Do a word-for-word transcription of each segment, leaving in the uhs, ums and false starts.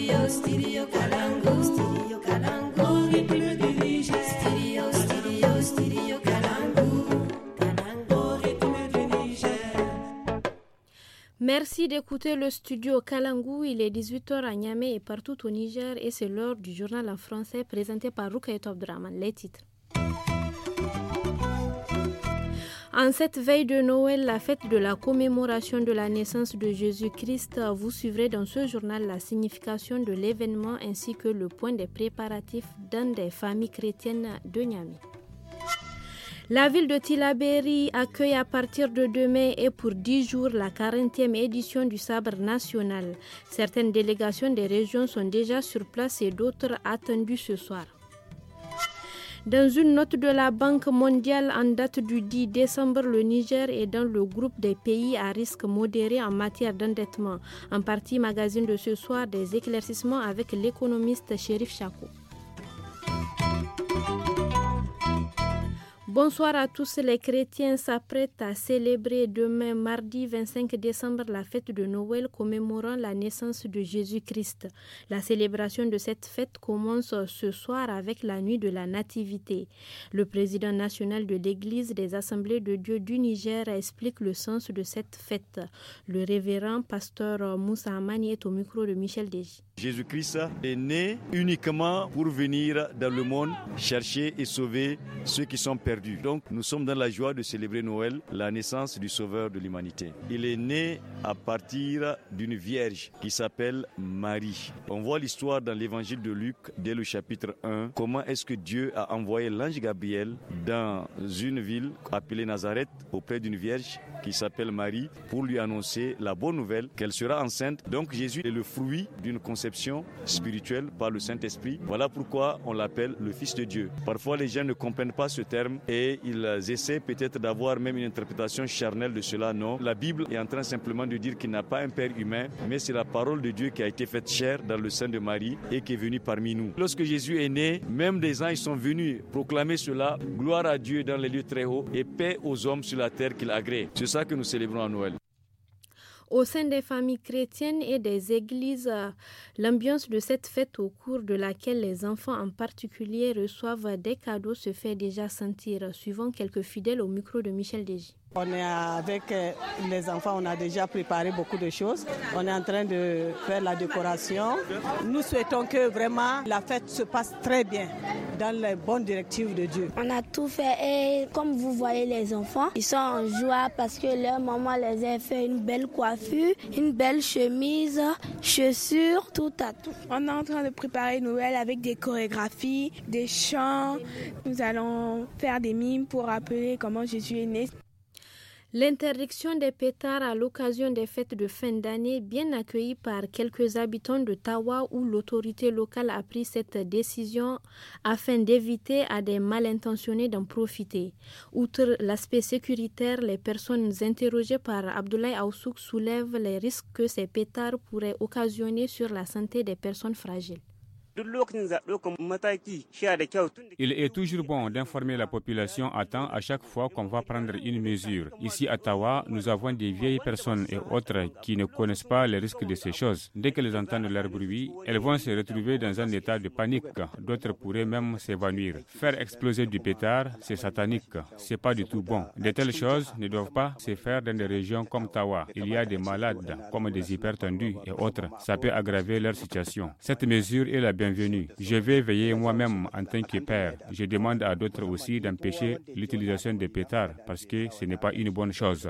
Studio, studio Kalangu. Studio Kalangu. Rythme du Niger. Studio, studio, studio Kalangu. Kalangu, rythme du Niger. Merci d'écouter le studio Kalangu. Il est dix-huit heures à Niamey et partout au Niger et c'est l'heure du journal en français présenté par Rukayetou Abdraman. Les titres. En cette veille de Noël, la fête de la commémoration de la naissance de Jésus-Christ, vous suivrez dans ce journal la signification de l'événement ainsi que le point des préparatifs dans des familles chrétiennes de Niamey. La ville de Tillabéri accueille à partir de demain et pour dix jours la quarantième édition du Sabre national. Certaines délégations des régions sont déjà sur place et d'autres attendues ce soir. Dans une note de la Banque mondiale en date du dix décembre, le Niger est dans le groupe des pays à risque modéré en matière d'endettement. En partie, magazine de ce soir, des éclaircissements avec l'économiste Chérif Chako. Bonsoir à tous. Les chrétiens s'apprêtent à célébrer demain, mardi vingt-cinq décembre, la fête de Noël commémorant la naissance de Jésus-Christ. La célébration de cette fête commence ce soir avec la nuit de la Nativité. Le président national de l'Église des Assemblées de Dieu du Niger explique le sens de cette fête. Le révérend pasteur Moussa Amani est au micro de Michel Deji. Jésus-Christ est né uniquement pour venir dans le monde chercher et sauver ceux qui sont perdus. Donc nous sommes dans la joie de célébrer Noël, la naissance du Sauveur de l'humanité. Il est né à partir d'une vierge qui s'appelle Marie. On voit l'histoire dans l'évangile de Luc dès le chapitre un. Comment est-ce que Dieu a envoyé l'ange Gabriel dans une ville appelée Nazareth auprès d'une vierge qui s'appelle Marie pour lui annoncer la bonne nouvelle qu'elle sera enceinte. Donc Jésus est le fruit d'une conception spirituelle par le Saint-Esprit. Voilà pourquoi on l'appelle le Fils de Dieu. Parfois les gens ne comprennent pas ce terme et ils essaient peut-être d'avoir même une interprétation charnelle de cela. Non, la Bible est en train simplement de dire qu'il n'a pas un père humain, mais c'est la parole de Dieu qui a été faite chair dans le sein de Marie et qui est venue parmi nous. Lorsque Jésus est né, même des anges sont venus proclamer cela, gloire à Dieu dans les lieux très hauts et paix aux hommes sur la terre qu'il agrée. C'est ça que nous célébrons à Noël. Au sein des familles chrétiennes et des églises, l'ambiance de cette fête au cours de laquelle les enfants en particulier reçoivent des cadeaux se fait déjà sentir, suivant quelques fidèles au micro de Michel Deji. On est avec les enfants, on a déjà préparé beaucoup de choses. On est en train de faire la décoration. Nous souhaitons que vraiment la fête se passe très bien dans les bonnes directives de Dieu. On a tout fait et comme vous voyez les enfants, ils sont en joie parce que leur maman les a fait une belle coiffure, une belle chemise, chaussures, tout à tout. On est en train de préparer Noël avec des chorégraphies, des chants. Nous allons faire des mimes pour rappeler comment Jésus est né. L'interdiction des pétards à l'occasion des fêtes de fin d'année, bien accueillie par quelques habitants de Tawa où l'autorité locale a pris cette décision afin d'éviter à des mal intentionnés d'en profiter. Outre l'aspect sécuritaire, les personnes interrogées par Abdoulaye Aoussouk soulèvent les risques que ces pétards pourraient occasionner sur la santé des personnes fragiles. Il est toujours bon d'informer la population à temps à chaque fois qu'on va prendre une mesure. Ici à Tawa, nous avons des vieilles personnes et autres qui ne connaissent pas les risques de ces choses. Dès qu'elles entendent leur bruit, elles vont se retrouver dans un état de panique. D'autres pourraient même s'évanouir. Faire exploser du pétard, c'est satanique. C'est pas du tout bon. De telles choses ne doivent pas se faire dans des régions comme Tawa. Il y a des malades, comme des hypertendus et autres. Ça peut aggraver leur situation. Cette mesure est la bienvenue. Bienvenue. Je vais veiller moi-même en tant que père. Je demande à d'autres aussi d'empêcher l'utilisation des pétards parce que ce n'est pas une bonne chose.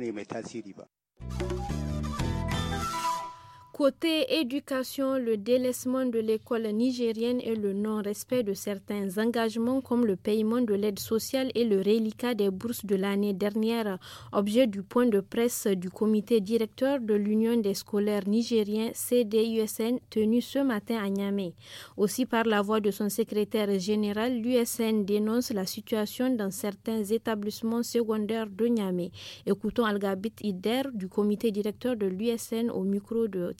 Côté éducation, le délaissement de l'école nigérienne et le non-respect de certains engagements comme le paiement de l'aide sociale et le reliquat des bourses de l'année dernière, objet du point de presse du comité directeur de l'Union des scolaires nigériens C D U S N tenu ce matin à Niamey. Aussi par la voix de son secrétaire général, l'U S N dénonce la situation dans certains établissements secondaires de Niamey. Écoutons Algabit Ider du comité directeur de l'U S N au micro de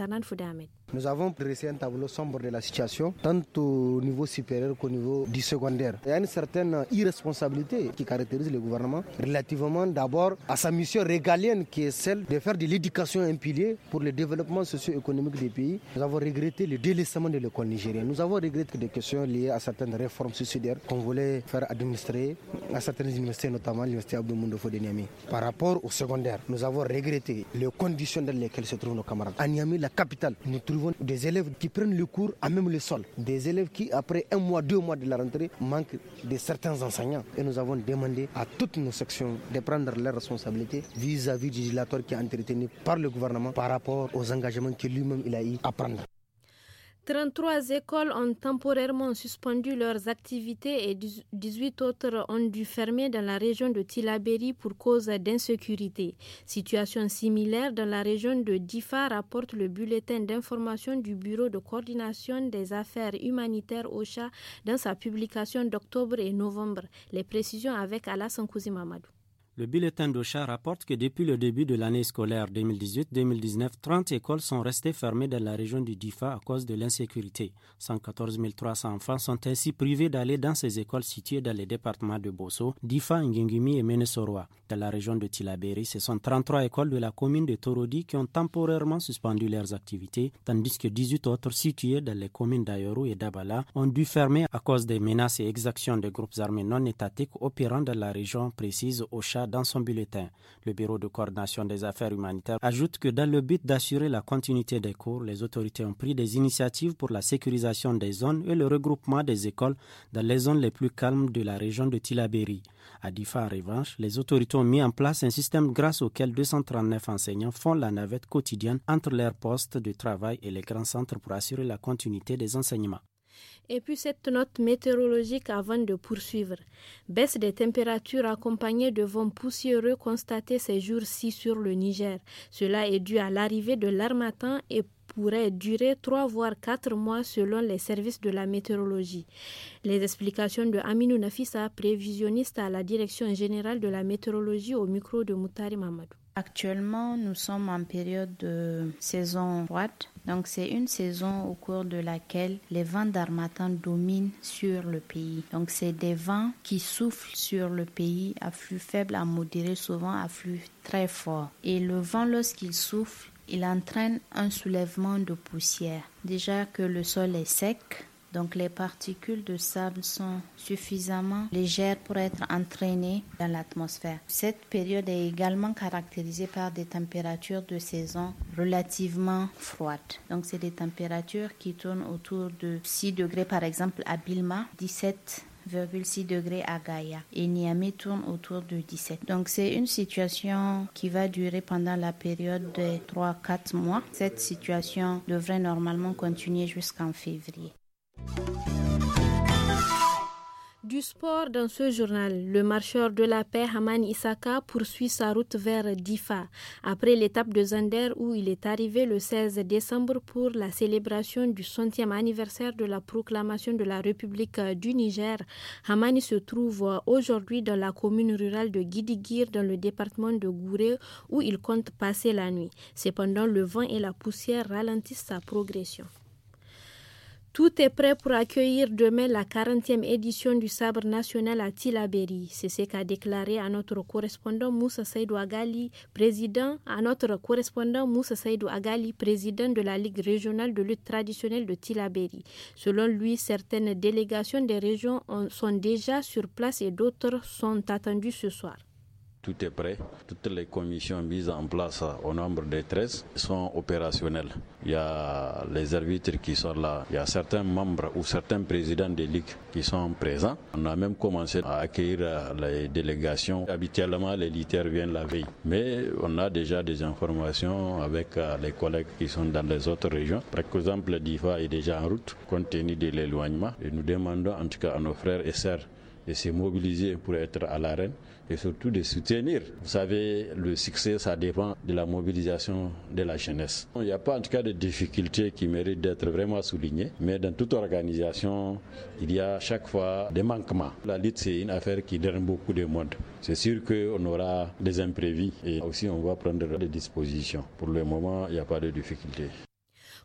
Tarnan Fouda Ahmed. Nous avons dressé un tableau sombre de la situation, tant au niveau supérieur qu'au niveau du secondaire. Il y a une certaine irresponsabilité qui caractérise le gouvernement relativement d'abord à sa mission régalienne qui est celle de faire de l'éducation un pilier pour le développement socio-économique des pays. Nous avons regretté le délaissement de l'école nigérienne. Nous avons regretté des questions liées à certaines réformes suicidaires qu'on voulait faire administrer à certaines universités, notamment l'université Abdou Moumouni de Niamey. Par rapport au secondaire, nous avons regretté les conditions dans lesquelles se trouvent nos camarades. À Niamey, la capitale, nous trouvons des élèves qui prennent le cours à même le sol. Des élèves qui, après un mois, deux mois de la rentrée, manquent de certains enseignants. Et nous avons demandé à toutes nos sections de prendre leurs responsabilités vis-à-vis du dilatoire qui est entretenu par le gouvernement par rapport aux engagements que lui-même il a eu à prendre. trente-trois écoles ont temporairement suspendu leurs activités et dix-huit autres ont dû fermer dans la région de Tillabéri pour cause d'insécurité. Situation similaire dans la région de Difa, rapporte le bulletin d'information du Bureau de coordination des affaires humanitaires OCHA dans sa publication d'octobre et novembre. Les précisions avec Alassane Kouzi Mamadou. Le bulletin d'OCHA rapporte que depuis le début de l'année scolaire deux mille dix-huit deux mille dix-neuf, trente écoles sont restées fermées dans la région du Difa à cause de l'insécurité. cent quatorze mille trois cents enfants sont ainsi privés d'aller dans ces écoles situées dans les départements de Bosso, Difa, Nguingimi et Ménesoroa. Dans la région de Tillabéri, ce sont trente-trois écoles de la commune de Torodi qui ont temporairement suspendu leurs activités, tandis que dix-huit autres situées dans les communes d'Ayoru et d'Abala ont dû fermer à cause des menaces et exactions de groupes armés non étatiques opérant dans la région, précise OCHA dans son bulletin. Le Bureau de coordination des affaires humanitaires ajoute que dans le but d'assurer la continuité des cours, les autorités ont pris des initiatives pour la sécurisation des zones et le regroupement des écoles dans les zones les plus calmes de la région de Tillabéri. À Difa, en revanche, les autorités ont mis en place un système grâce auquel deux cent trente-neuf enseignants font la navette quotidienne entre leurs postes de travail et les grands centres pour assurer la continuité des enseignements. Et puis cette note météorologique avant de poursuivre. Baisse des températures accompagnée de vents poussiéreux constatés ces jours-ci sur le Niger. Cela est dû à l'arrivée de l'harmattan et pourrait durer trois voire quatre mois selon les services de la météorologie. Les explications de Aminou Nafissa, prévisionniste à la Direction générale de la météorologie au micro de Moutari Mamadou. Actuellement, nous sommes en période de saison froide. Donc, c'est une saison au cours de laquelle les vents d'harmattan dominent sur le pays. Donc, c'est des vents qui soufflent sur le pays à flux faible à modéré, souvent à flux très fort. Et le vent, lorsqu'il souffle, il entraîne un soulèvement de poussière. Déjà que le sol est sec, donc les particules de sable sont suffisamment légères pour être entraînées dans l'atmosphère. Cette période est également caractérisée par des températures de saison relativement froides. Donc c'est des températures qui tournent autour de six degrés par exemple à Bilma, dix-sept virgule six degrés à Gaïa et Niamey tourne autour de dix-sept. Donc c'est une situation qui va durer pendant la période de trois à quatre mois. Cette situation devrait normalement continuer jusqu'en février. Du sport dans ce journal, le marcheur de la paix Hamani Isaka poursuit sa route vers Difa. Après l'étape de Zander où il est arrivé le seize décembre pour la célébration du centième anniversaire de la proclamation de la République du Niger, Hamani se trouve aujourd'hui dans la commune rurale de Gidigir dans le département de Gouré où il compte passer la nuit. Cependant, le vent et la poussière ralentissent sa progression. Tout est prêt pour accueillir demain la quarantième édition du Sabre national à Tillabéri. C'est ce qu'a déclaré à notre correspondant Moussa Saïdou Agali, président, à notre correspondant Moussa Saïdou Agali, président de la Ligue régionale de lutte traditionnelle de Tillabéri. Selon lui, certaines délégations des régions sont déjà sur place et d'autres sont attendues ce soir. Tout est prêt. Toutes les commissions mises en place au nombre de treize sont opérationnelles. Il y a les arbitres qui sont là. Il y a certains membres ou certains présidents des ligues qui sont présents. On a même commencé à accueillir les délégations. Habituellement, les lutteurs viennent la veille. Mais on a déjà des informations avec les collègues qui sont dans les autres régions. Par exemple, Difa est déjà en route compte tenu de l'éloignement. Et nous demandons en tout cas à nos frères et sœurs de se mobiliser pour être à l'arène et surtout de soutenir. Vous savez, le succès, ça dépend de la mobilisation de la jeunesse. Il n'y a pas en tout cas de difficultés qui méritent d'être vraiment soulignées, mais dans toute organisation, il y a chaque fois des manquements. La lutte, c'est une affaire qui donne beaucoup de monde. C'est sûr qu'on aura des imprévus et aussi on va prendre des dispositions. Pour le moment, il n'y a pas de difficultés.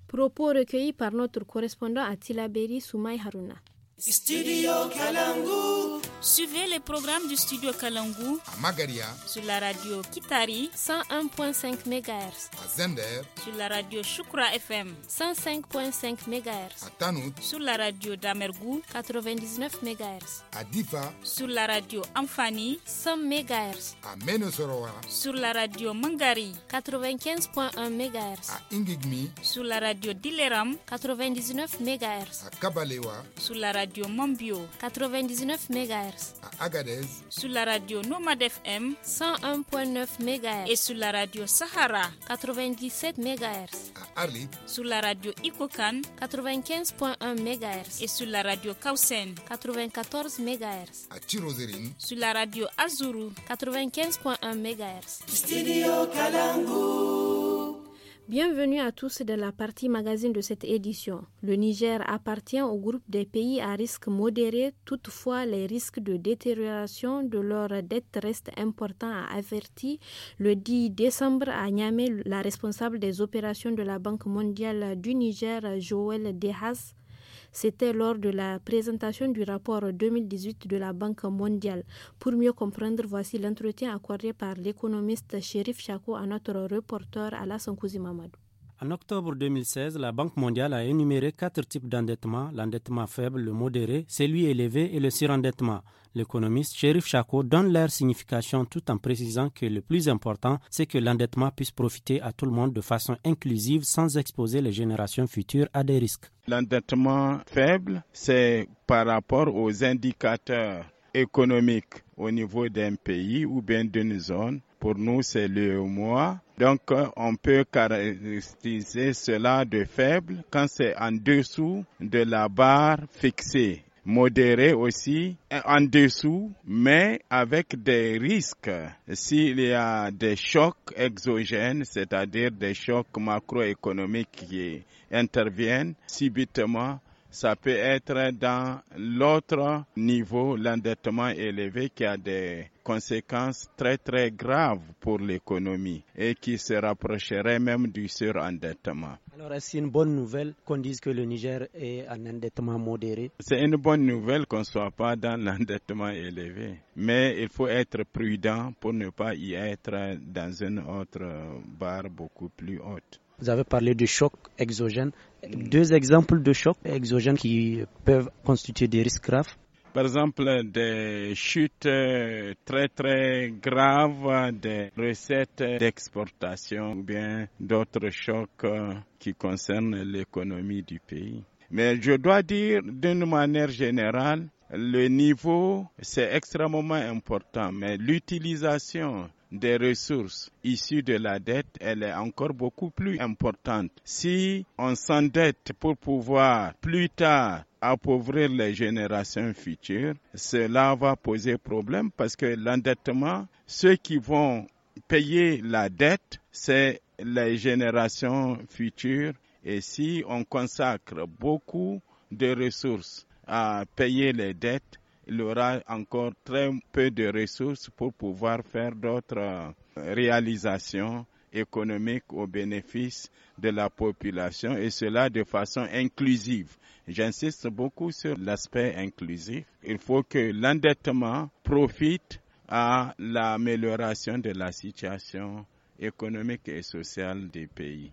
Propos recueillis par notre correspondant à Tilaberi, Soumaï Haruna. Studio Kalangu. Suivez les programmes du Studio Kalangu à Magaria sur la radio Kitari cent un virgule cinq mégahertz, à Zender sur la radio Shukra F M cent cinq virgule cinq mégahertz, à Tanout sur la radio Damergou quatre-vingt-dix-neuf mégahertz, à Difa sur la radio Amfani cent mégahertz, à Menosoroa sur la radio Mangari quatre-vingt-quinze virgule un mégahertz, à Ingigmi sur la radio Dileram quatre-vingt-dix-neuf mégahertz, à Kabalewa sur la radio Mambio quatre-vingt-dix-neuf mégahertz, à Agadez sur la radio Nomad F M cent un virgule neuf mégahertz et sur la radio Sahara quatre-vingt-dix-sept mégahertz, à Arlit sur la radio Ikokan quatre-vingt-quinze virgule un mégahertz et sur la radio Kausen quatre-vingt-quatorze mégahertz, à Tirozerine sur la radio Azuru quatre-vingt-quinze virgule un mégahertz. Studio Kalangu. Bienvenue à tous dans la partie magazine de cette édition. Le Niger appartient au groupe des pays à risque modéré. Toutefois, les risques de détérioration de leur dette restent importants, a averti le dix décembre à Niamey la responsable des opérations de la Banque mondiale du Niger, Joël Dehaz. C'était lors de la présentation du rapport deux mille dix-huit de la Banque mondiale. Pour mieux comprendre, voici l'entretien accordé par l'économiste Chérif Chako à notre reporter Alassane Kouzi Mamadou. En octobre deux mille seize, la Banque mondiale a énuméré quatre types d'endettement, l'endettement faible, le modéré, celui élevé et le surendettement. L'économiste Chérif Chako donne leur signification tout en précisant que le plus important, c'est que l'endettement puisse profiter à tout le monde de façon inclusive sans exposer les générations futures à des risques. L'endettement faible, c'est par rapport aux indicateurs économiques au niveau d'un pays ou bien d'une zone. Pour nous, c'est le mois. Donc, on peut caractériser cela de faible quand c'est en dessous de la barre fixée. Modéré aussi, en dessous, mais avec des risques. S'il y a des chocs exogènes, c'est-à-dire des chocs macroéconomiques qui interviennent subitement, ça peut être dans l'autre niveau, l'endettement élevé qui a des conséquences très très graves pour l'économie et qui se rapprocherait même du surendettement. Alors est-ce une bonne nouvelle qu'on dise que le Niger est en endettement modéré? C'est une bonne nouvelle qu'on ne soit pas dans l'endettement élevé, mais il faut être prudent pour ne pas y être dans une autre barre beaucoup plus haute. Vous avez parlé de chocs exogènes. Deux exemples de chocs exogènes qui peuvent constituer des risques graves. Par exemple, des chutes très très graves des recettes d'exportation ou bien d'autres chocs qui concernent l'économie du pays. Mais je dois dire d'une manière générale, le niveau c'est extrêmement important, mais l'utilisation des ressources issues de la dette, elle est encore beaucoup plus importante. Si on s'endette pour pouvoir plus tard appauvrir les générations futures, cela va poser problème parce que l'endettement, ceux qui vont payer la dette, c'est les générations futures. Et si on consacre beaucoup de ressources à payer les dettes, il y aura encore très peu de ressources pour pouvoir faire d'autres réalisations économiques au bénéfice de la population et cela de façon inclusive. J'insiste beaucoup sur l'aspect inclusif. Il faut que l'endettement profite à l'amélioration de la situation économique et sociale des pays.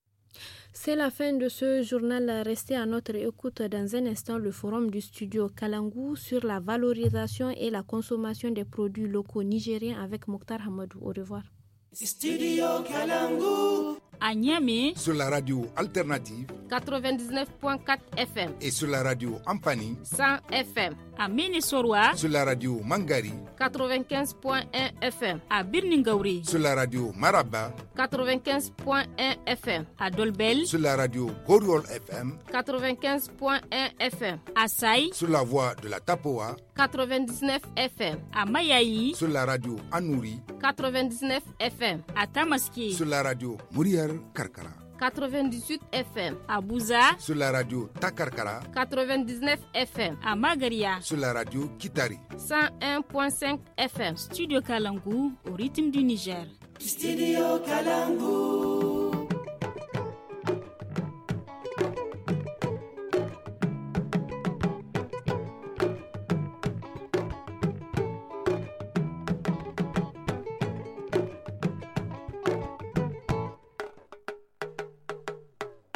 C'est la fin de ce journal. Restez à notre écoute dans un instant le forum du studio Kalangu sur la valorisation et la consommation des produits locaux nigériens avec Mokhtar Hamadou. Au revoir. Studio Kalangu. À Niamey sur la radio alternative quatre-vingt-dix-neuf virgule quatre F M et sur la radio Ampani cent F M. À Ménesoroa sur la radio Mangari quatre-vingt-quinze virgule un F M. À Birningauri sur la radio Maraba quatre-vingt-quinze virgule un F M. À Dolbel sur la radio Goriol F M quatre-vingt-quinze virgule un F M. À Saï sur la voix de la Tapoa quatre-vingt-dix-neuf F M. À Mayaï sur la radio Anouri quatre-vingt-dix-neuf F M. À Tamaski sur la radio Mourière Karkara quatre-vingt-dix-huit F M. À Bouza sur la radio Takarkara quatre-vingt-dix-neuf F M. À Magaria sur la radio Kitari cent un virgule cinq F M. Studio Kalangu au rythme du Niger. Studio Kalangu.